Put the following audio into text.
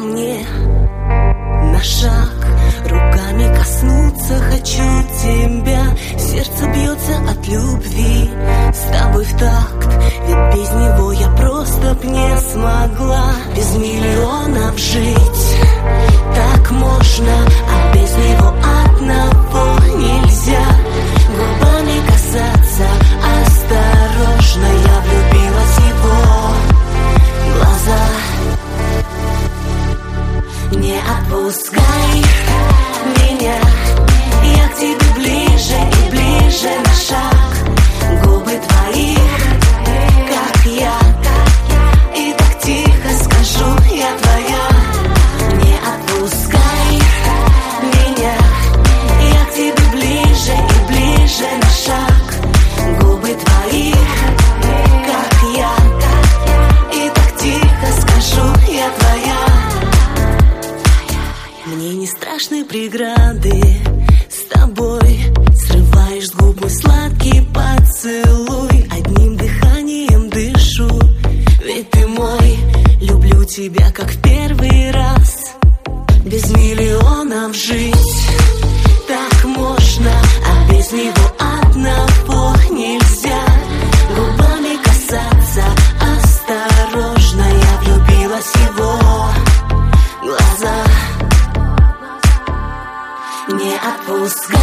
мне на шаг, руками коснуться хочу тебя. Сердце бьется от любви, с тобой в такт, ведь без него я просто б не смогла. Без миллионов жить так можно, а без него одного нельзя. Губами касаться осторожно, я влюбилась в его глаза. Не отпускай меня, я к тебе ближе и ближе на шаг. Губы твои, как я, и так тихо скажу, я твоя. Не отпускай меня, я к тебе ближе и ближе на шаг. Губы твои, как я, и так тихо скажу, я твоя. Мне не страшны преграды, с тобой срываешь с губ мой сладкий поцелуй. Одним дыханием дышу, ведь ты мой. Люблю тебя, как в первый раз. Без миллионов жить так можно, а без него одного нельзя. Губами касаться осторожно, я влюбилась в его глаза. Не отпускай